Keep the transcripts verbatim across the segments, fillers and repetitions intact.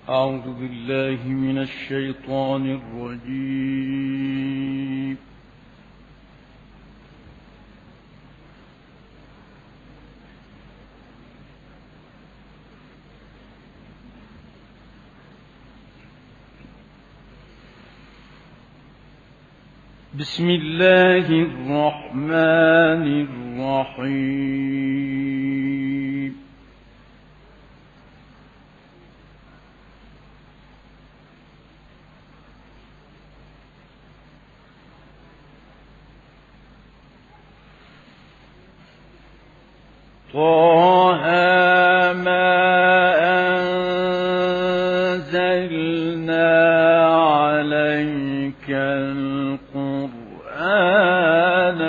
أعوذ بالله من الشيطان الرجيم. بسم الله الرحمن الرحيم. طه ما أنزلنا عليك القرآن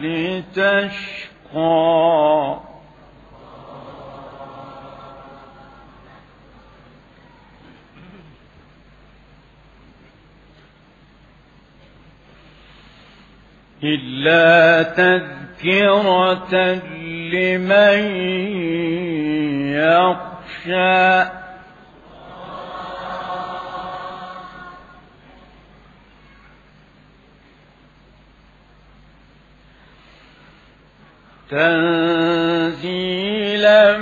لتشقى إلا تذكرة لمن يخشى تنزيلا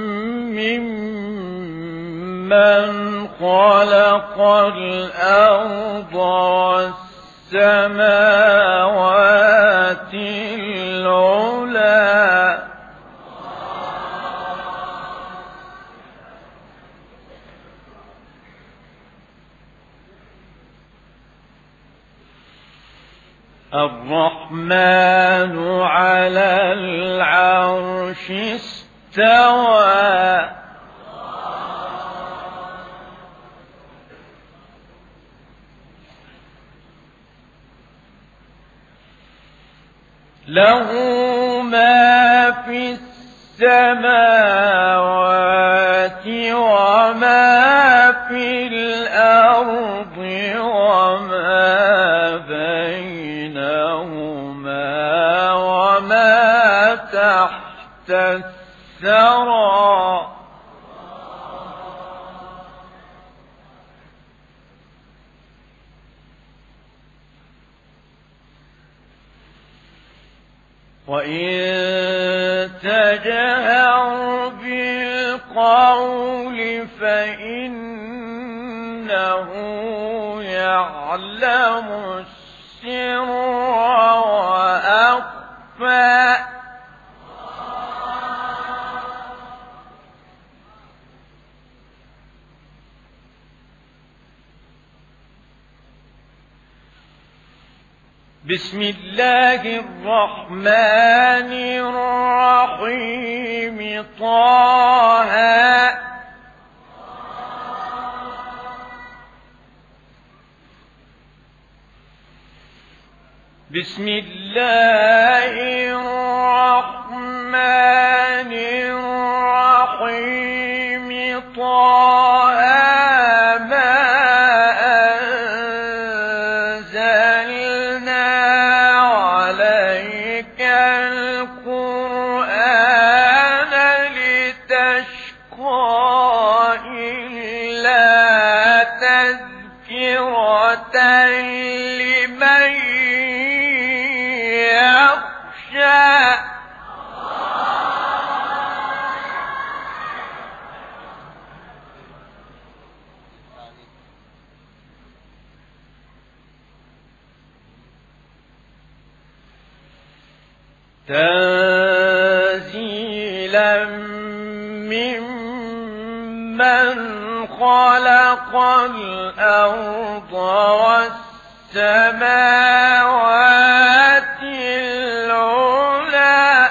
ممن خلق الأرض والسماوات العلى الرحمن على العرش استوى له ما في السماوات وما في الأرض وما بينهما وما تحت الثرى وإن تجهر بالقول فإنه يعلم السر وأخفى بسم الله الرحمن الرحيم طه بسم الله الرحمن الرحيم طه لمن يخشى تنزيلا ممن خلق الأرض والسماوات العلى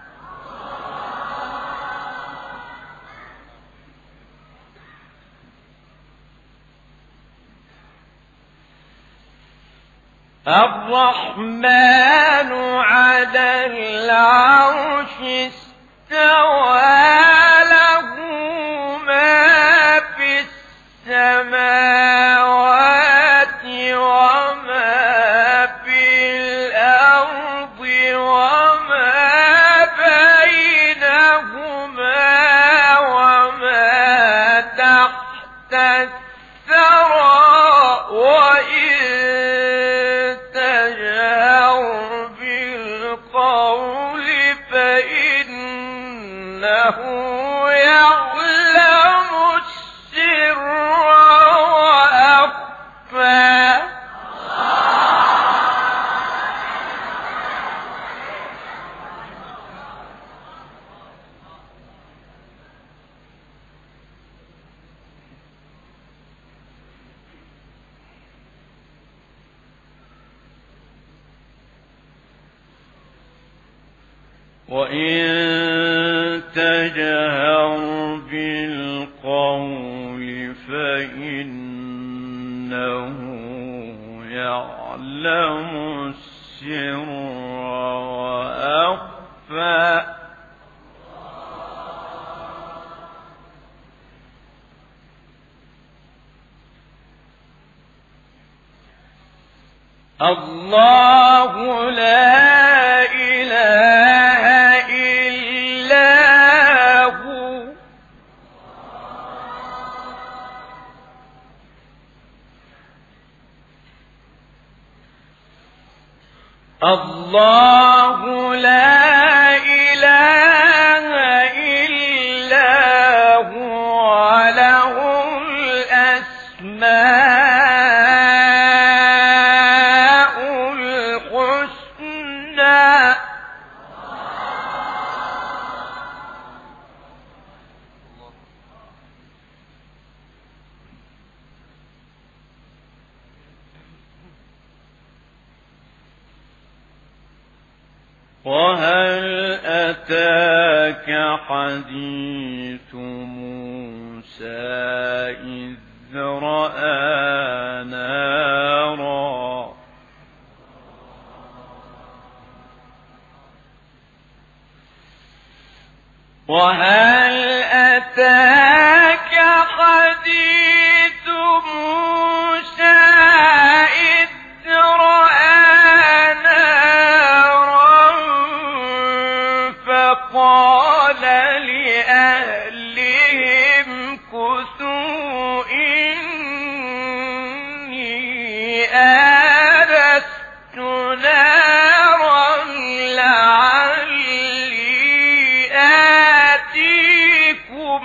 الرحمن على العرش استوى له ما في السماوات وما في الأرض وما بينهما وما تحت الثرى وإن تجهر بالقول فإنه يعلم السر وأخفى. وإن تجهر بالقول فإنه يعلم السر وأخفى. الله لا إله إلا هو الله لا إله إلا هو له الأسماء الحسنى. وهل أتاك حديث موسى إذ رأى نارا وهل أتاك حديث موسى إذ رأى نارا فقال لأهلهم كثوا إني آنست نارا لعلي آتيكم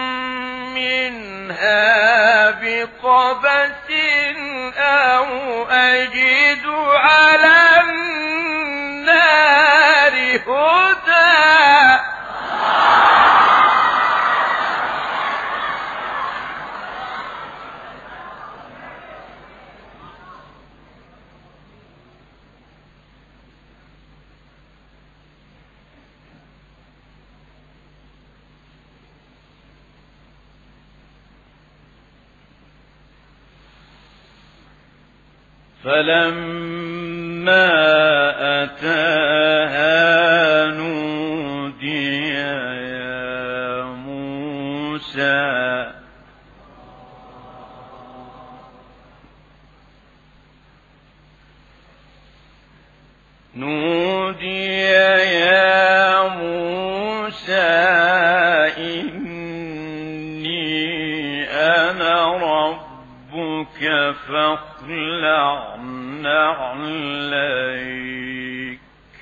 منها بقبس أو أجد على النار هدى. فلما أتاها نودي يا موسى نودي يا موسى إني أنا ربك فاخلع نعليك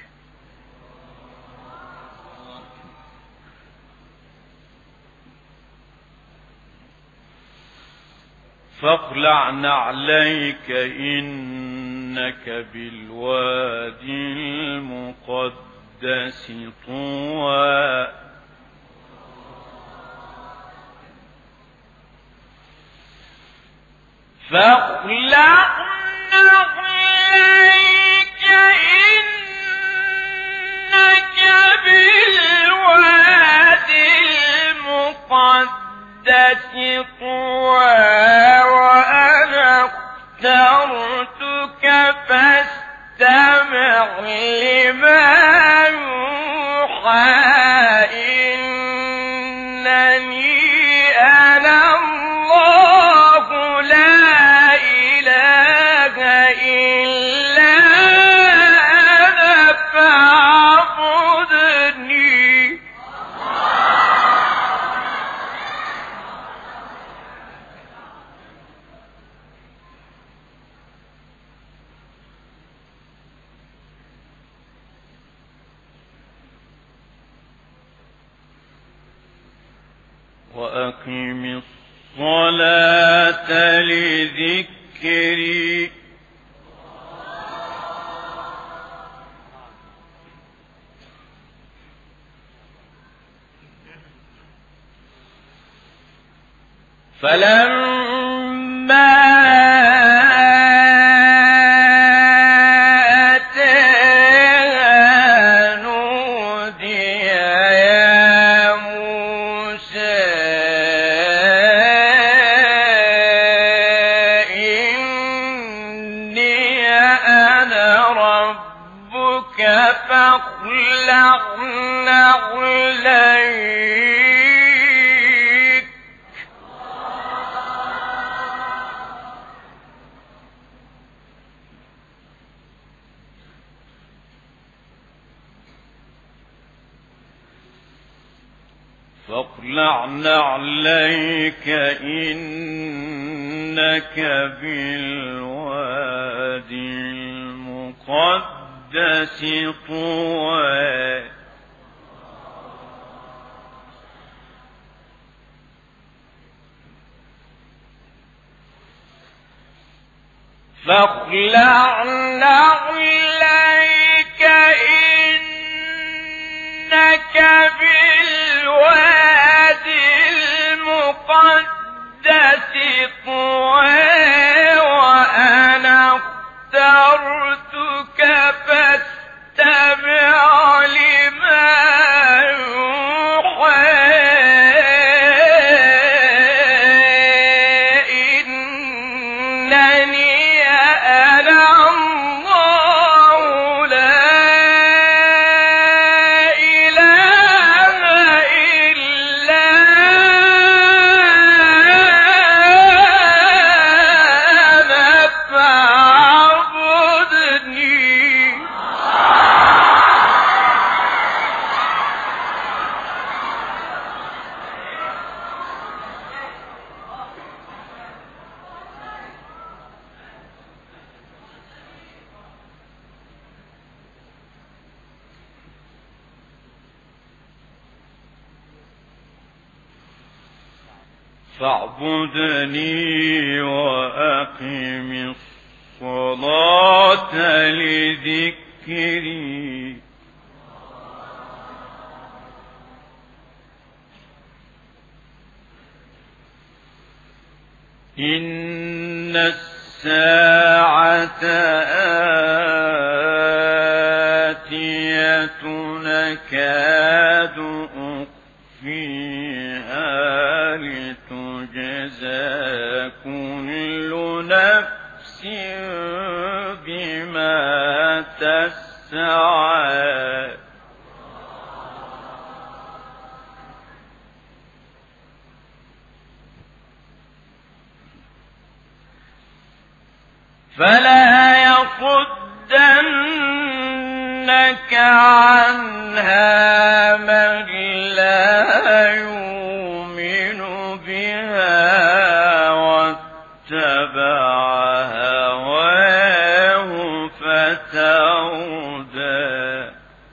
فاخلع نعليك إنك بالوادي المقدس طوى. فاخلع نعليك إنك بالوادي المقدس طوى وأنا اخترتك فاستمع لما يوحى إنني أنا الله لا إله إلا أنا فاعبدني. وأقم الصلاة لذكري فلما أتاها نودي يا موسى إني أنا ربك فاخلع نعليك فاخلع نعليك إنك بالوادي المقدس طوى فاخلع نعليك إنك بالوادي المقدس طوى وأنا اخترتك فاستمع لما يوحى إنني أنا الله لا إله إلا أنا فاعبدني فاعبدني وأقم الصلاة لذكري إن الساعة آتية نكاد أخفيها لتجزى كل نفس بما تسعى فلا يصدنك عنها من لا يؤمن بها واتبع هواه فتردى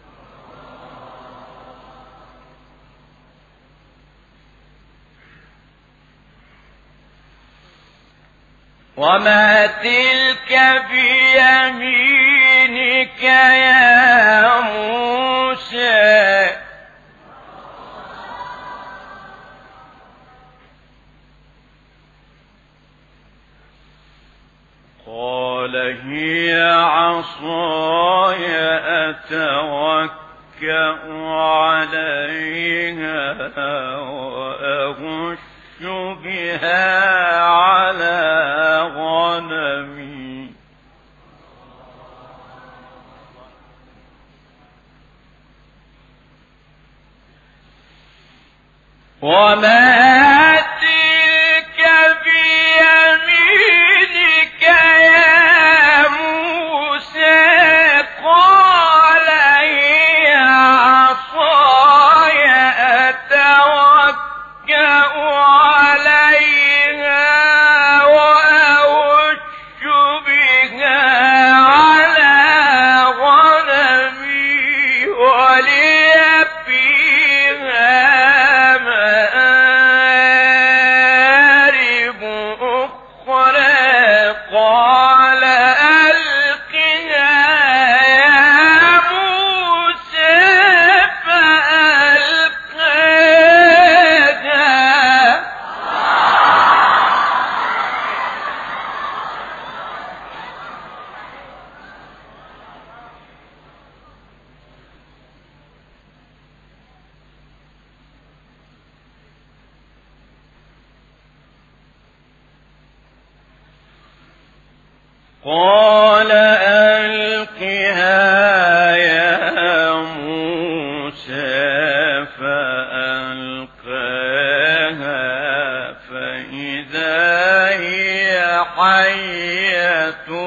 وما تلك بيمينك يا موسى قال هي عصاي أتوكأ عليها وأهش بها على غنمي وما تلك بيمينك يا موسى قال هي عصاي أتوكأ عليها وأهش بها على غنمي ولي فيها مآرب قال ألقها يا موسى فألقاها فإذا هي حية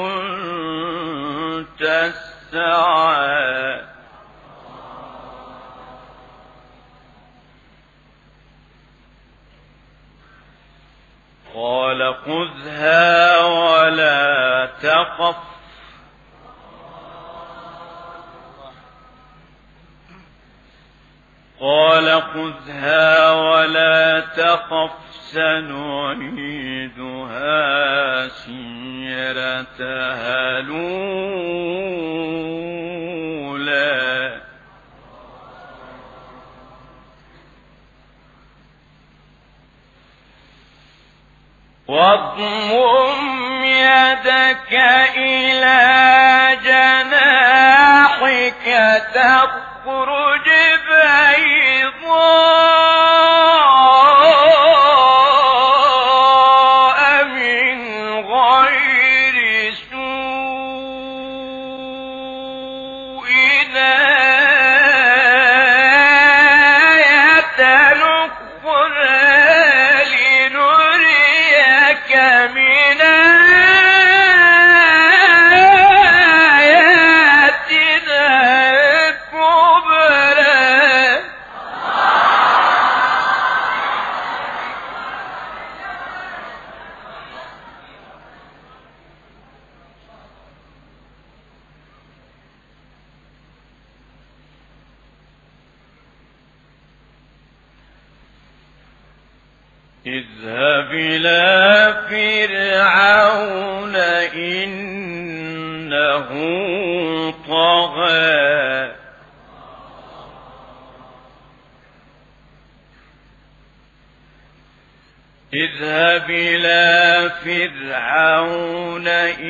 تسعى قال خذها ولا تخف قال خذها ولا تخف سنعيدها سيرتها الأولى واضمم يدك إلى جناحك تخرج بيضاء من غير سوء آية أخرى لنريك من آياتنا الكبرى اذهب إلى فرعون إنه طغى اذهب إلى فرعون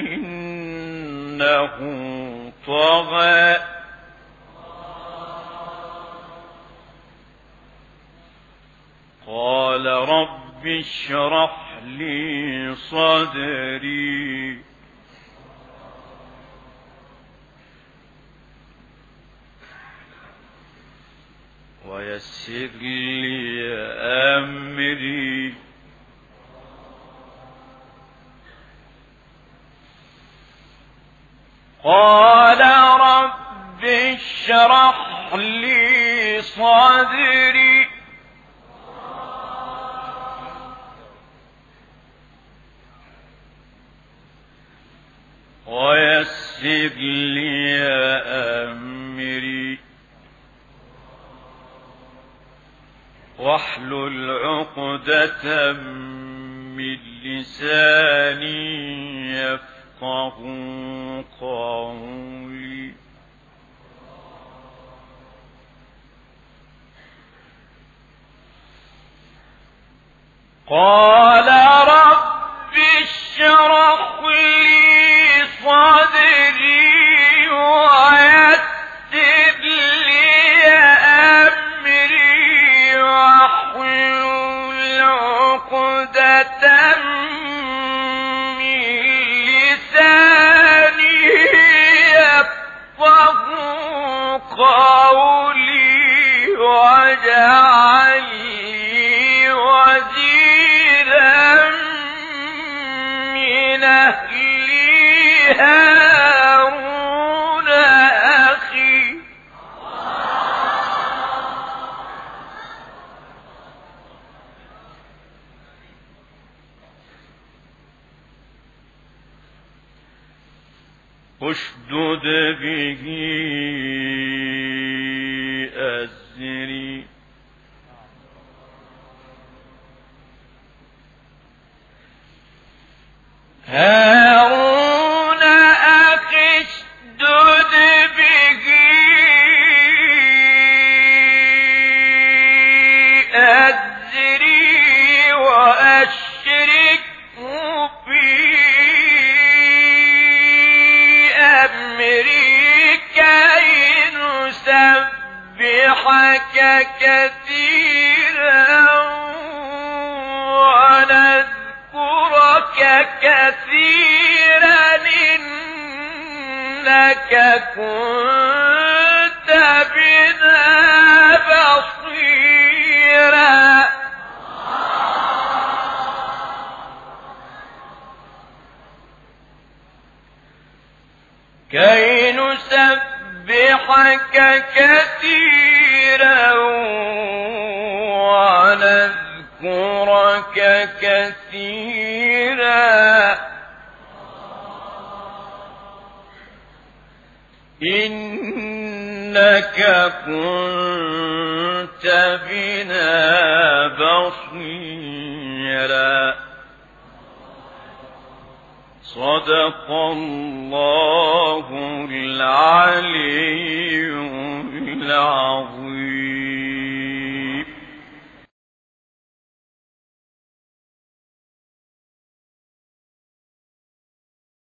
إنه طغى قال رب اشرح لي صدري ويسر لي أمري قال رب اشرح لي صدري ويسر لي أمري واحلل عقدة من لساني يفقه قولي قال رب اشرح لي صدري ويسر لي أمري واحلل عقدة من لساني يفقه قولي واجعل لي وزيرا من أهلي هارون أخي اشدد به أزري هارون أخي اشدد به أزري وأشركه في أمري كي نسبحك كثيرا ونذكرك كثيرا كنت بنا بصيرا كي نسبحك كثيرا ونذكرك كثيرا إنك كنت بنا بصيرا. صدق الله العلي العظيم.